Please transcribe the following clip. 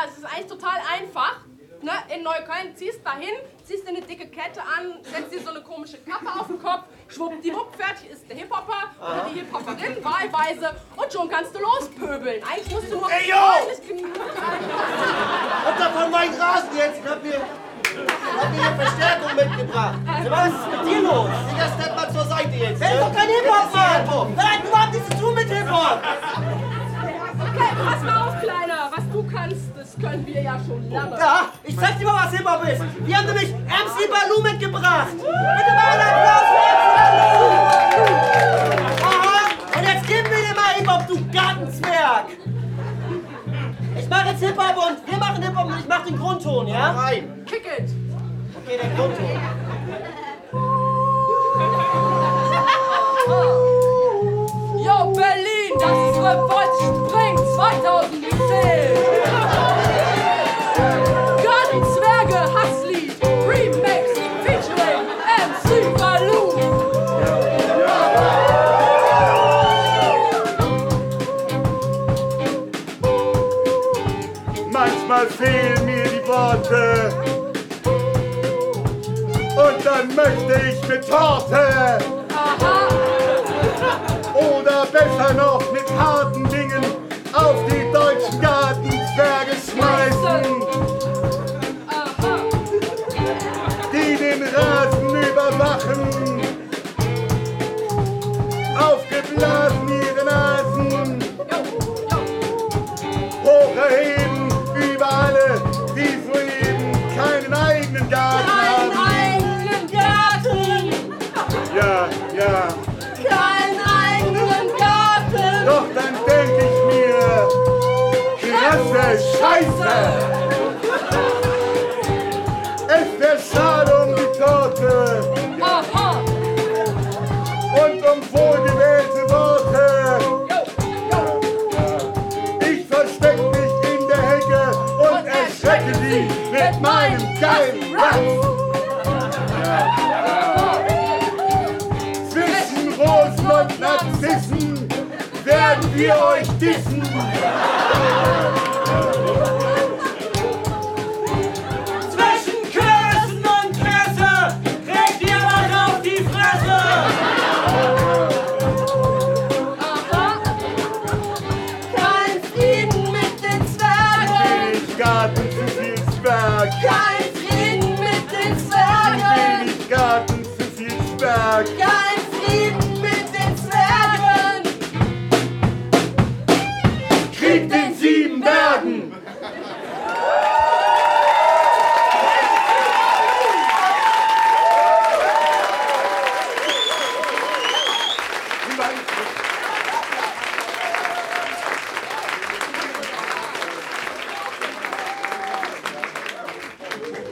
es ist eigentlich total einfach. Ne? In Neukölln ziehst dahin, ziehst dir eine dicke Kette an, setzt dir so eine komische Kappe auf den Kopf, schwuppdiwupp, fertig ist der Hip-Hopper oder die Hip-Hopperin wahlweise und schon kannst du lospöbeln. Eigentlich musst du nur ordentlich genug. Habt ihr von meinem Rasen jetzt? Ich hab hier Verstärkung mitgebracht. Was ist mit dir los? Digga, step mal zur Seite jetzt. Das ist doch kein Hip-Hop, Mann! Das hat überhaupt nichts zu tun mit Hip-Hop! Okay, pass mal auf, Kleiner. Was du kannst, das können wir ja schon lange. Ja, ich zeig dir mal, was Hip-Hop ist. Wir haben nämlich MC Baloo mitgebracht. Bitte mal einen Applaus für MC Baloo. Aha, und jetzt gib mir dir mal Hip-Hop, du Gartenzwerg. Ich mache jetzt Hip-Hop und wir machen Hip-Hop und ich mach den Grundton, ja? Rein. Kick it. Okay, der Grundton. Yo, Berlin, das ist Revolt Spring 2010. Gartenzwerge Hasslied Remix featuring MC Baloo. Manchmal fehlen mir die Worte und dann möchte ich mit Torte oder besser noch mit harten Dingen auf die deutschen Gartenzwerge schmeißen, die den Rasen überwachen, aufgeblasen ihre Nasen, hoch erheben über alle, die soeben keinen eigenen Garten haben. Eigenen Garten, Ja, ja, keinen eigenen Garten. doch dann denk ich mir, krasse Scheiße! Es wär schade um die Torte Aha, und um wohlgewählte Worte. Ich versteck mich in der Hecke und erschrecke sie mit meinem geilen Rap. Zwischen Rosen und Narzissen werden wir euch dissen. Zwischen Küssen und Kresse kriegt ihr was auf die Fresse! kein Frieden mit den Zwergen. Wenig Garten, zu viel Zwerg. Kein Frieden mit den Zwergen. Wenig Garten, zu viel Zwerg. Kein